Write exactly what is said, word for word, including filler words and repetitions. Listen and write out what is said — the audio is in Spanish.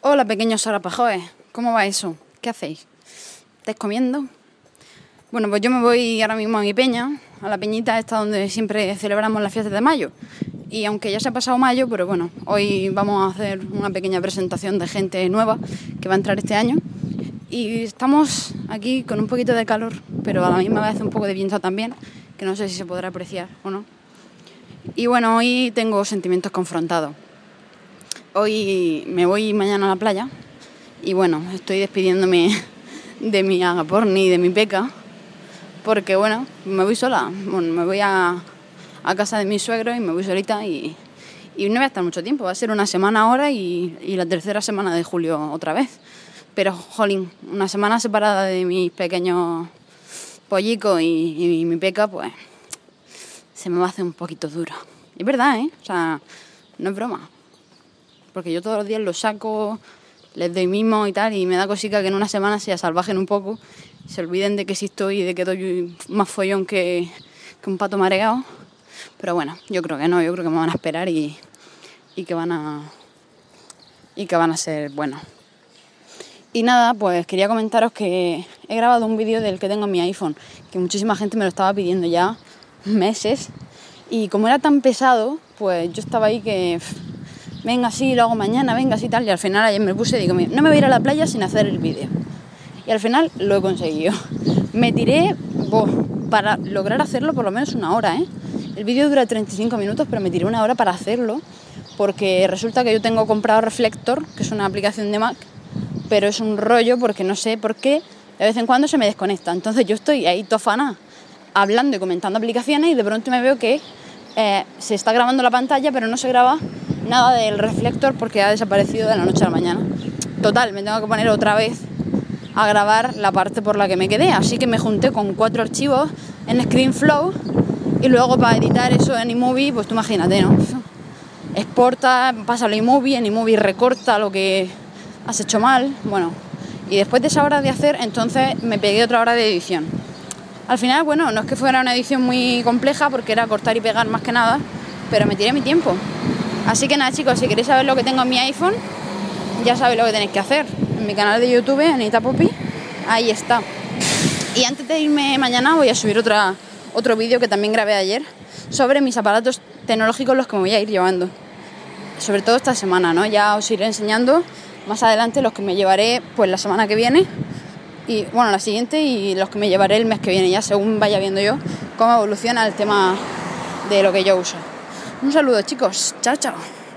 Hola, pequeños zarapajoes, ¿cómo va eso? ¿Qué hacéis? ¿Estáis comiendo? Bueno, pues yo me voy ahora mismo a mi peña, a la peñita esta donde siempre celebramos las fiestas de mayo. Y aunque ya se ha pasado mayo, pero bueno, hoy vamos a hacer una pequeña presentación de gente nueva que va a entrar este año. Y estamos aquí con un poquito de calor, pero a la misma vez un poco de viento también, que no sé si se podrá apreciar o no. Y bueno, hoy tengo sentimientos confrontados. Hoy me voy mañana a la playa y bueno, estoy despidiéndome de mi agaporni y de mi peca porque bueno, me voy sola, bueno, me voy a, a casa de mis suegros y me voy solita y, y no voy a estar mucho tiempo, va a ser una semana ahora y, y la tercera semana de julio otra vez. Pero, jolín, una semana separada de mis pequeños pollicos y, y mi peca, pues se me va a hacer un poquito duro. Es verdad, ¿eh? O sea, no es broma. Porque yo todos los días los saco, les doy mimo y tal, y me da cosica que en una semana se salvajen un poco, se olviden de que existo y de que doy más follón que, que un pato mareado. Pero bueno, yo creo que no, yo creo que me van a esperar y, y que van a y que van a ser buenos. Y nada, pues quería comentaros que he grabado un vídeo del que tengo en mi iPhone, que muchísima gente me lo estaba pidiendo ya meses, y como era tan pesado, pues yo estaba ahí que... venga, sí, lo hago mañana, venga, sí, tal. Y al final ayer me puse y digo, no me voy a ir a la playa sin hacer el vídeo. Y al final lo he conseguido. Me tiré, boh, para lograr hacerlo por lo menos una hora, ¿eh? El vídeo dura treinta y cinco minutos, pero me tiré una hora para hacerlo, porque resulta que yo tengo comprado Reflector, que es una aplicación de Mac, pero es un rollo porque no sé por qué de vez en cuando se me desconecta. Entonces yo estoy ahí tofana, hablando y comentando aplicaciones, y de pronto me veo que eh, se está grabando la pantalla, pero no se graba nada del Reflector porque ha desaparecido de la noche a la mañana. Total, me tengo que poner otra vez a grabar la parte por la que me quedé, así que me junté con cuatro archivos en ScreenFlow y luego para editar eso en iMovie, pues tú imagínate, ¿no? Exporta, pasa a iMovie, en iMovie recorta lo que has hecho mal, bueno, y después de esa hora de hacer, entonces me pegué otra hora de edición. Al final, bueno, no es que fuera una edición muy compleja porque era cortar y pegar más que nada, pero me tiré mi tiempo. Así que nada, chicos, si queréis saber lo que tengo en mi iPhone, ya sabéis lo que tenéis que hacer. En mi canal de YouTube, Anita Poppy, ahí está. Y antes de irme mañana voy a subir otra, otro vídeo que también grabé ayer sobre mis aparatos tecnológicos, los que me voy a ir llevando. Sobre todo esta semana, ¿no? Ya os iré enseñando más adelante los que me llevaré pues la semana que viene, y bueno, la siguiente, y los que me llevaré el mes que viene, ya según vaya viendo yo cómo evoluciona el tema de lo que yo uso. Un saludo, chicos. Chao, chao.